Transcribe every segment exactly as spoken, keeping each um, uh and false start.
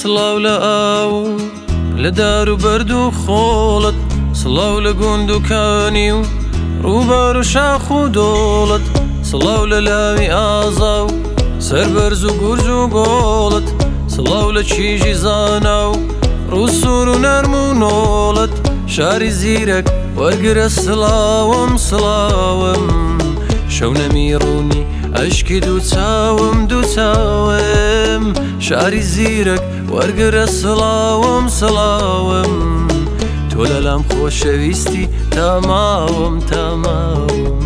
سڵاو لە ئاو لە دار و بەرد و خۆڵت، سڵاو لە گوندوکانی و ڕووبار و شاخ و دۆڵت، سڵاو لە لاوی ئازا و سەربەرز و گورج و گۆڵت، سڵاو لە چیژی زانا و ڕووسور و نەرم و نۆڵت، شاری زیرەک وەرگرە سڵاوم سڵاوم، شەو نەمیڕوونی ئەشکی دوو چاوم دوو چاوم، شاری زیرەک وەرگرە سڵاوم سڵاوم، تۆ لەلام خۆشەویستی تەماوم تەماوم.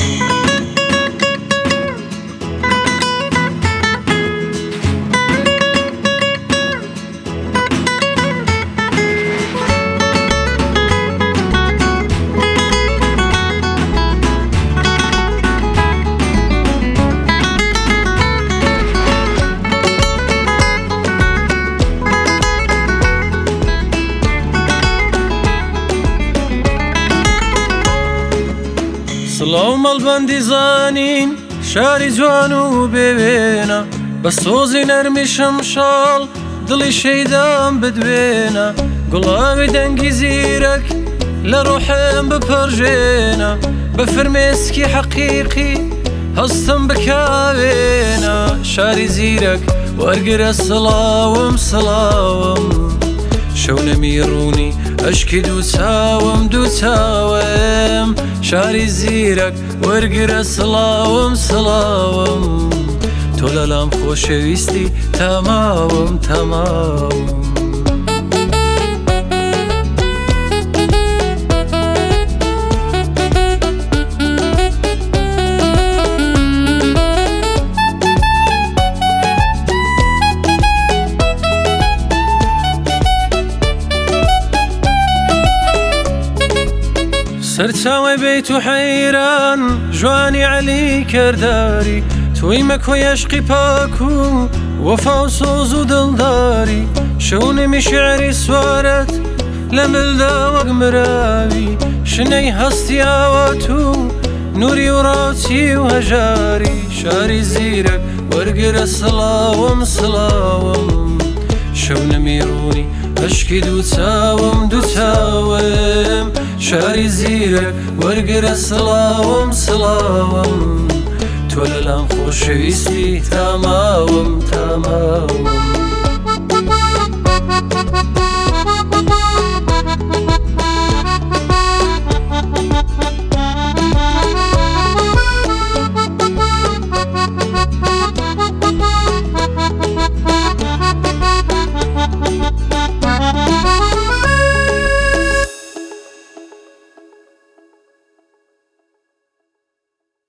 سڵاو مەڵبەندی زانین شاری جوان و بێوێنە، بە سۆزی نەرمی شەمشاڵ دڵی شەیدام بدوێنە، گوڵاوی دەنگی زیرەک لە ڕوحم بپەڕژێنە، بە فرمێسکی حەقیقی هەستم بکاوێنە، شاری زیرەک وەرگرە سڵاوم سڵاوم، شەو نەمیڕوونی ئەشکی دوو چاوم دوو چاوم، شاری زیرەک وەرگرە سڵاوم سڵاوم، تۆ لەلام خۆشەویستی تەماوم تەماوم. سەرچاوی بێت و حەیران جوانی عەلی کەرداری، تۆی مەکۆی عەشقی پاک و وەفا و سۆز و دڵداری، شەونمی شێعری سوارەت لە ملدا وەک مراوی، شنەی هەستی ئاوات و نووری و ڕاوچی و هەژاری، شاری زیرەک وەرگرە سڵاوم سڵاوم، شەو نەمیڕوونی ئەشکی دوو چاوم دوو چاوم، شاری زیرەک وەرگرە سڵاوم سڵاوم، تۆ لەلام خۆشەویستی تەماوم تەماوم.